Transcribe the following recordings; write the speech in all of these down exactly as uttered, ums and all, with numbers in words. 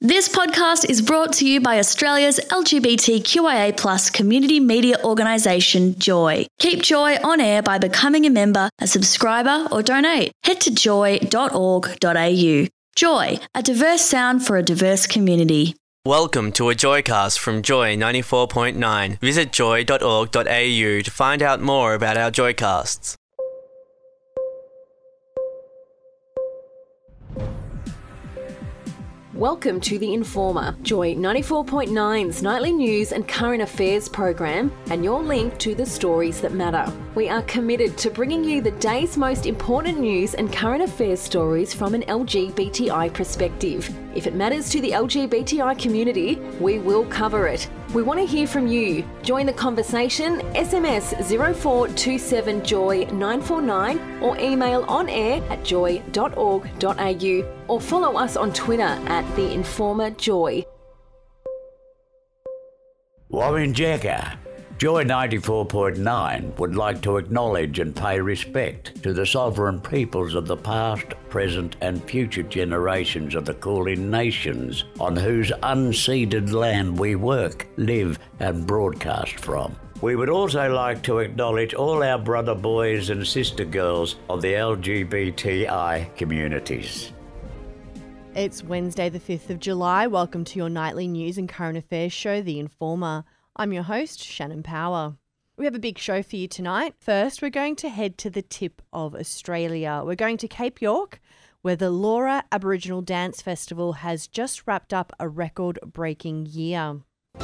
This podcast is brought to you by Australia's L G B T Q I A plus community media organisation, Joy. Keep Joy on air by becoming a member, a subscriber or donate. Head to joy dot org dot a u. Joy, a diverse sound for a diverse community. Welcome to a Joycast from Joy ninety-four point nine. Visit joy dot org dot a u to find out more about our Joycasts. Welcome to The Informer, Joy ninety-four point nine's nightly news and current affairs program, and your link to the stories that matter. We are committed to bringing you the day's most important news and current affairs stories from an L G B T I perspective. If it matters to the L G B T I community, we will cover it. We want to hear from you. Join the conversation, S M S zero four two seven joy nine four nine or email on air at joy dot org dot a u or follow us on Twitter at The Informer Joy. Warren Jagger. Joy ninety-four point nine would like to acknowledge and pay respect to the sovereign peoples of the past, present and future generations of the Kulin nations on whose unceded land we work, live and broadcast from. We would also like to acknowledge all our brother boys and sister girls of the L G B T I communities. It's Wednesday the fifth of July. Welcome to your nightly news and current affairs show, The Informer. I'm your host, Shannon Power. We have a big show for you tonight. First, we're going to head to the tip of Australia. We're going to Cape York, where the Laura Aboriginal Dance Festival has just wrapped up a record-breaking year.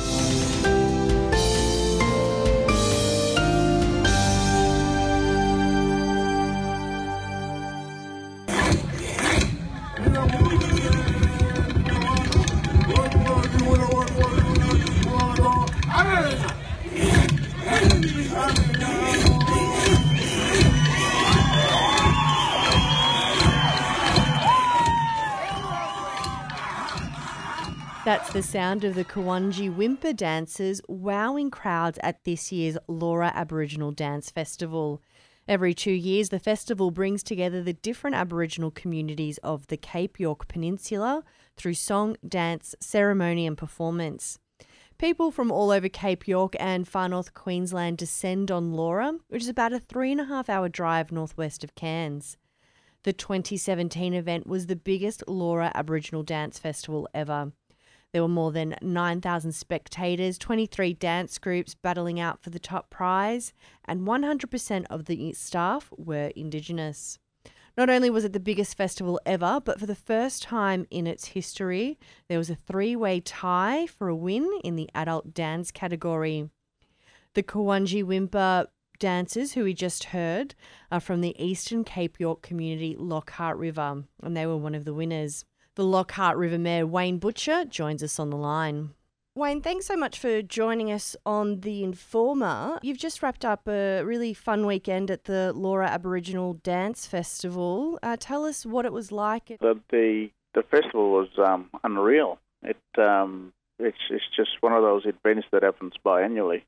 That's the sound of the Kawanji Wimper dancers wowing crowds at this year's Laura Aboriginal Dance Festival. Every two years, the festival brings together the different Aboriginal communities of the Cape York Peninsula through song, dance, ceremony and performance. People from all over Cape York and far north Queensland descend on Laura, which is about a three and a half hour drive northwest of Cairns. The twenty seventeen event was the biggest Laura Aboriginal Dance Festival ever. There were more than nine thousand spectators, twenty-three dance groups battling out for the top prize, and one hundred percent of the staff were Indigenous. Not only was it the biggest festival ever, but for the first time in its history, there was a three-way tie for a win in the adult dance category. The Kawanji Wimper dancers, who we just heard, are from the Eastern Cape York community Lockhart River, and they were one of the winners. The Lockhart River Mayor, Wayne Butcher, joins us on the line. Wayne, thanks so much for joining us on The Informer. You've just wrapped up a really fun weekend at the Laura Aboriginal Dance Festival. Uh, tell us what it was like. The the, the festival was um, unreal. It um, it's it's just one of those events that happens biannually,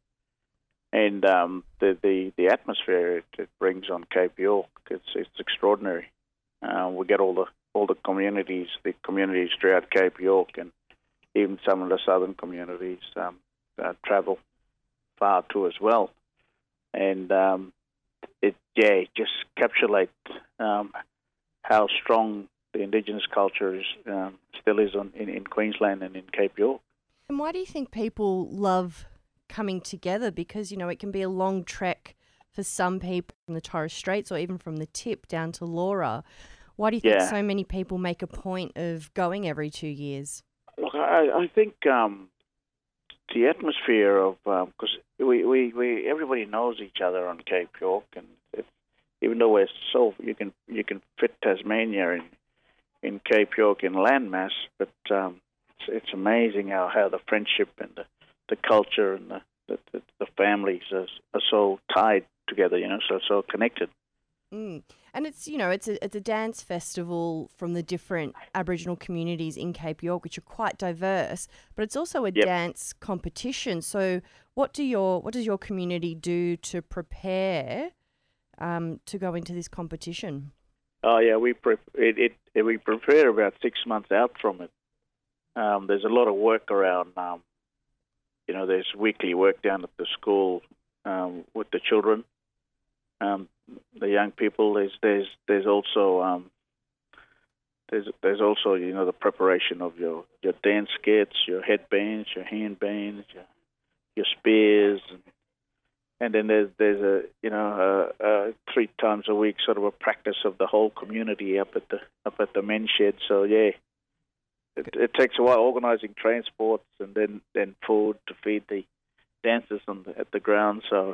and um, the, the the atmosphere it, it brings on Cape York, it's it's extraordinary. Uh, we get all the all the communities, the communities throughout Cape York, and even some of the southern communities um, uh, travel far too as well. And um, it, yeah, it just encapsulates um, how strong the Indigenous culture is, um, still is on, in, in Queensland and in Cape York. And why do you think people love coming together? Because, you know, it can be a long trek for some people from the Torres Straits or even from the tip down to Laura. Why do you think yeah. so many people make a point of going every two years? Look, I, I think um, the atmosphere of because um, we, we, we everybody knows each other on Cape York, and it, even though we're so you can you can fit Tasmania in in Cape York in landmass, but um, it's, it's amazing how, how the friendship and the, the culture and the the, the, the families are, are so tied together, you know, so so connected. Mm. And it's, you know, it's a it's a dance festival from the different Aboriginal communities in Cape York, which are quite diverse, but it's also a yep. dance competition. So what do your what does your community do to prepare um, to go into this competition? Oh yeah, we pre- it, it, it we prepare about six months out from it. Um, there's a lot of work around. Um, you know, there's weekly work down at the school um, with the children, um, the young people. There's there's there's also um, there's there's also you know the preparation of your, your dance skits, your headbands, your handbands, your, your spears, and, and then there's there's a you know uh, uh, three times a week sort of a practice of the whole community up at the up at the men's shed. So yeah. It, it takes a while organising transports and then, then food to feed the dancers on the, at the ground. So,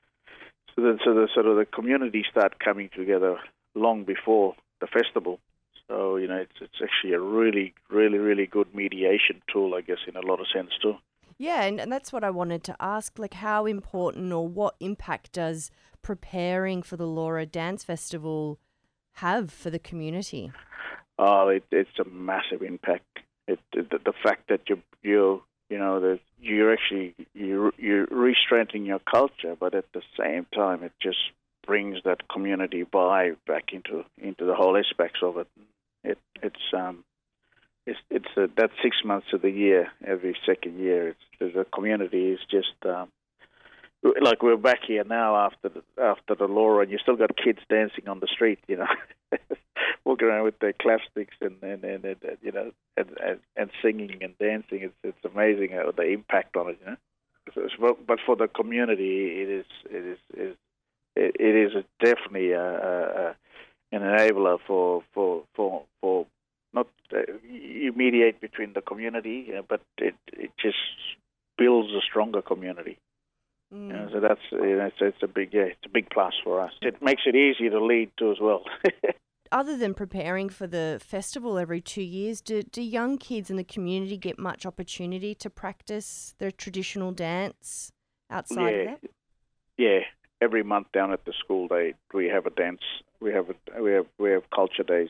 so the, so the sort of the community start coming together long before the festival. So you know, it's it's actually a really, really, really good mediation tool, I guess, in a lot of sense too. Yeah, and, and that's what I wanted to ask. Like, how important or what impact does preparing for the Laura Dance Festival have for the community? Oh, it, it's a massive impact. It, it, the, the fact that you you you know that you're actually you you're re-strengthening your culture, but at the same time, it just brings that community vibe back into into the whole aspects of it. It it's um it's it's a, that six months of the year, every second year. It's the community is just um, like we're back here now after the, after the Laura, and you still got kids dancing on the street, you know. Walking around with their clapsticks and and, and, and you know and, and, and singing and dancing. It's it's amazing how the impact on it, you know. So, but for the community, it is it is it, it is definitely a, a, a, an enabler for for for for not uh, you mediate between the community, uh, but it it just builds a stronger community. Mm. You know, so that's you know, it's, it's a big yeah, it's a big plus for us. It makes it easier to lead too as well. Other than preparing for the festival every two years, do, do young kids in the community get much opportunity to practice their traditional dance outside yeah. of that? Yeah, every month down at the school, they we have a dance. We have a, we have we have culture days.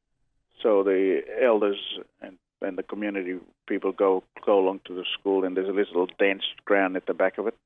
So the elders and, and the community people go go along to the school, and there's a little dance ground at the back of it.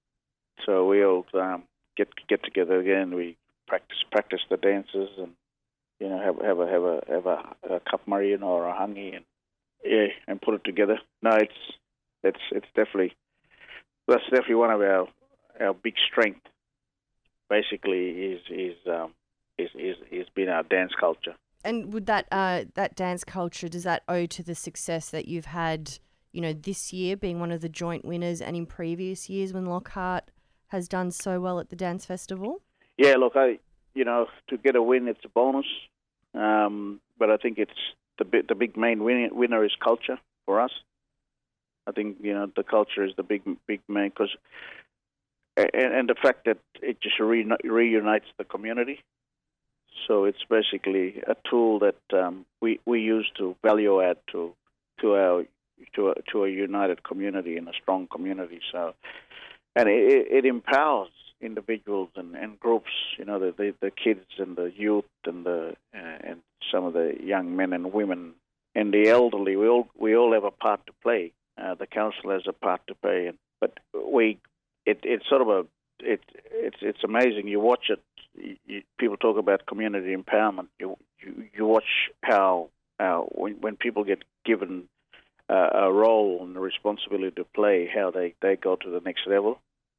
So we all um, get get together again. We practice practice the dances and. You know, have have a have a have a, a cup marion or a hangi and yeah, and put it together. No, it's it's it's definitely that's definitely one of our our big strength. Basically, is is um is is is been our dance culture. And would that uh that dance culture, does that owe to the success that you've had? You know, this year being one of the joint winners, and in previous years when Lockhart has done so well at the dance festival. Yeah, look, I. You know, to get a win, it's a bonus. Um, but I think it's the big, the big main win, winner is culture for us. I think you know the culture is the big big main because, and, and the fact that it just re, reunites the community. So it's basically a tool that um, we we use to value add to to our to a, to a united community and a strong community. So, and it, it empowers individuals and, and groups, you know, the, the the kids and the youth and the uh, and some of the young men and women and the elderly. We all we all have a part to play. Uh, the council has a part to play, and, but we it it's sort of a it it's it's amazing. You watch it. You, you, people talk about community empowerment. You you, you watch how how when, when people get given uh, a role and a responsibility to play, how they, they go to the next level.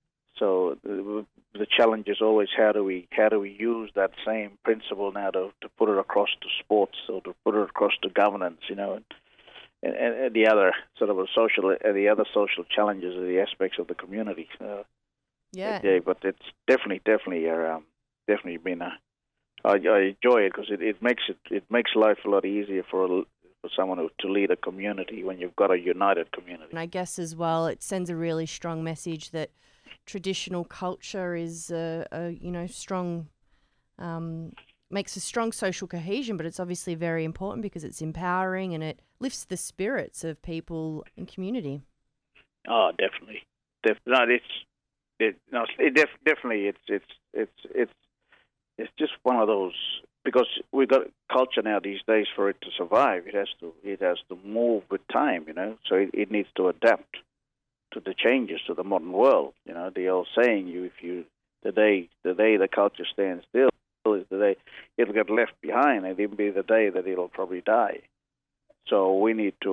So the, the challenge is always how do we how do we use that same principle now to, to put it across to sports or to put it across to governance, you know, and, and, and the other sort of a social uh, the other social challenges are the aspects of the community. So, yeah, yeah, but it's definitely definitely uh, um, definitely been a I, I enjoy it because it, it makes it it makes life a lot easier for a, for someone who, to lead a community when you've got a united community. And I guess as well, it sends a really strong message that traditional culture is a, a you know strong um, makes a strong social cohesion, but it's obviously very important because it's empowering and it lifts the spirits of people in community. Oh, definitely, Def- no, it's it, no, it def- definitely it's it's it's it's it's just one of those because we've got culture now these days for it to survive. It has to it has to move with time, you know. So it, it needs to adapt to the changes to the modern world. You know, the old saying, "You if you the day the day the culture stands still is the day it'll get left behind, and it'll be the day that it'll probably die." So we need to,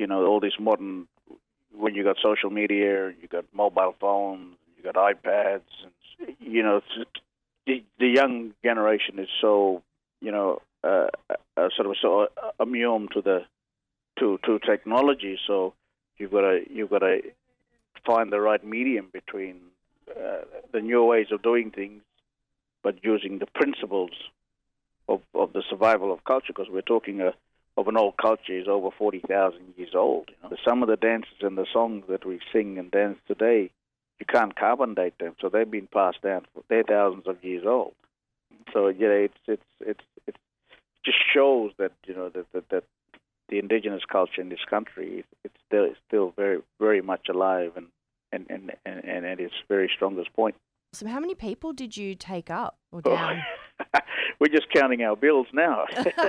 you know, all this modern, when you got social media, you got mobile phones, you got iPads, and, you know, it's, the, the young generation is so, you know, uh, uh, sort of so immune to the to to technology. So you've got to you've got to find the right medium between uh, the new ways of doing things, but using the principles of, of the survival of culture, because we're talking a, of an old culture is over forty thousand years old. You know? Some of the dances and the songs that we sing and dance today, you can't carbon date them, so they've been passed down. For, they're thousands of years old. So yeah, it's it's it's it just shows that you know that that, that the indigenous culture in this country it's still it's still very very much alive and and and and, and at its very strongest point. So how many people did you take up or down? We're just counting our bills now.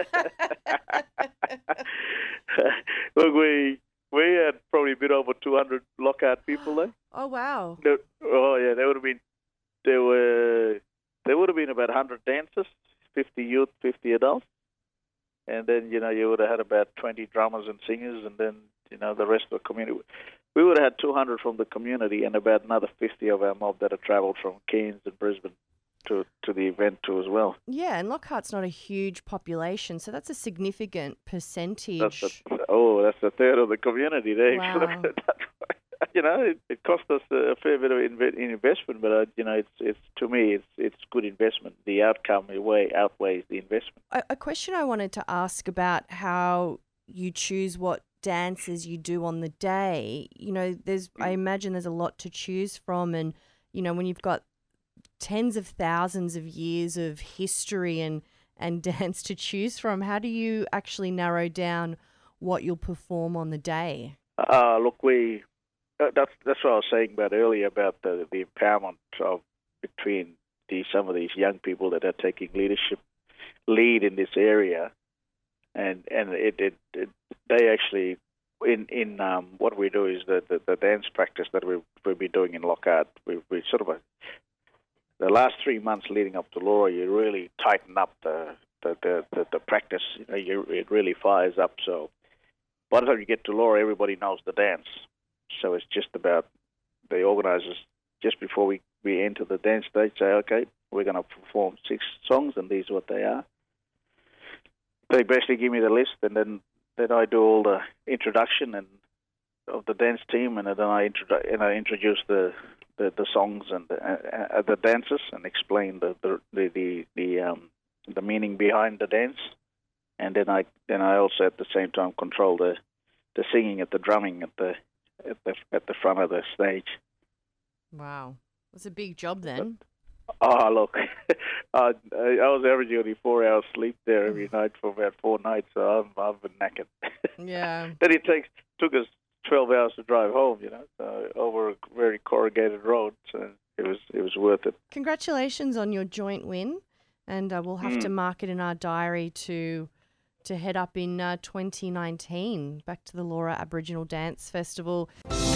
Look, we we had probably a bit over two hundred Lockhart people there. Oh wow! There, oh yeah, there would have been there were there would have been about one hundred dancers, fifty youth, fifty adults, and then you know you would have had about twenty drummers and singers, and then you know the rest of the community. We would have had two hundred from the community and about another fifty of our mob that had travelled from Cairns and Brisbane to, to the event too as well. Yeah, and Lockhart's not a huge population, so that's a significant percentage. That's a, oh, that's a third of the community there. Wow. You know, it, it cost us a fair bit of inv- investment, but uh, you know, it's it's to me, it's it's good investment. The outcome way outweighs the investment. A, a question I wanted to ask about how you choose what dances you do on the day. You know, there's I imagine there's a lot to choose from, and you know, when you've got tens of thousands of years of history and and dance to choose from, how do you actually narrow down what you'll perform on the day? Uh, look, we uh, that's that's what I was saying about earlier about the, the empowerment of between the, some of these young people that are taking leadership lead in this area, and and it, it, it they actually in in um, what we do is the, the, the dance practice that we we've been doing in Lockhart. We we sort of a, the last three months leading up to Laura, you really tighten up the the, the, the, the practice. You know, you, it really fires up. So by the time you get to Laura, everybody knows the dance. So it's just about the organisers, just before we, we enter the dance stage, say, okay, we're going to perform six songs, and these are what they are. They basically give me the list, and then, then I do all the introduction and of the dance team, and then I, introdu- and I introduce the The, the songs and the, uh, the dances and explain the the the the, the, um, the meaning behind the dance, and then I then I also at the same time control the, the singing at the drumming at the at the at the front of the stage. Wow, that's a big job then. Oh look, I, I was averaging only four hours sleep there every night for about four nights, so I'm I've been knackered. Yeah. Then it takes took us twelve hours to drive home, you know, so over a very corrugated road. So it was it was worth it. Congratulations on your joint win, and uh, we'll have mm. to mark it in our diary to to head up in uh, twenty nineteen back to the Laura Aboriginal Dance Festival.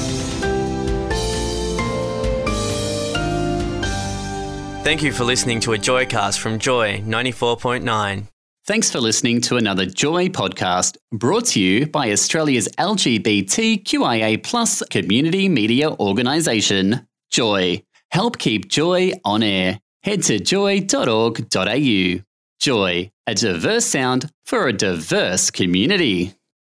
Thank you for listening to a Joycast from Joy ninety-four point nine. Thanks for listening to another Joy podcast brought to you by Australia's L G B T Q I A plus community media organisation, Joy. Help keep Joy on air. Head to joy dot org dot a u. Joy, a diverse sound for a diverse community.